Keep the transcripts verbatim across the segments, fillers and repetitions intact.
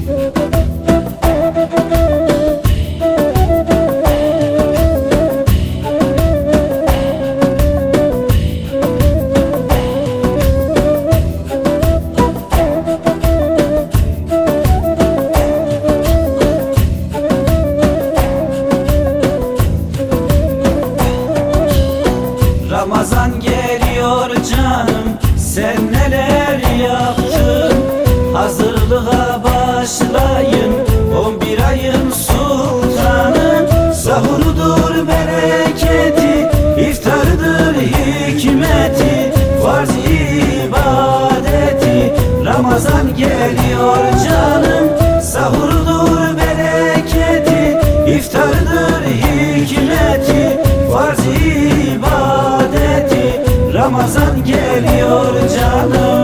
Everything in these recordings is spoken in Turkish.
Ramazan geliyor canım, sen neler yaptın? Hazırlığa başlayın, on bir ayın sultanı. Sahurudur bereketi, iftardır hikmeti, farz ibadeti. Ramazan geliyor canım, sahurudur bereketi, iftardır hikmeti, farz ibadeti. Ramazan geliyor canım.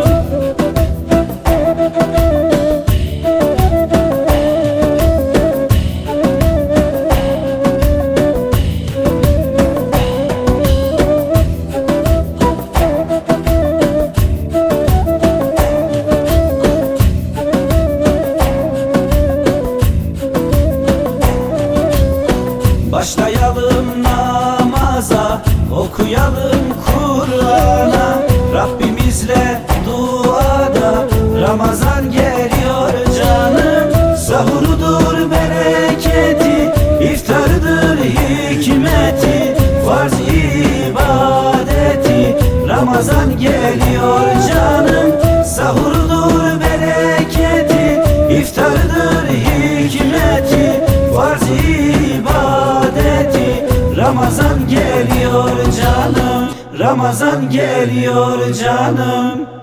Başlayalım namaza, okuyalım Kur'an'a, Rabbimizle duada. Ramazan geliyor canım, sahurudur bereketi, iftardır hikmeti, farz ibadeti. Ramazan geliyor canım, sahurudur bereketi, iftardır hikmeti, farz ibadeti. Ramazan geliyor canım, Ramazan geliyor canım.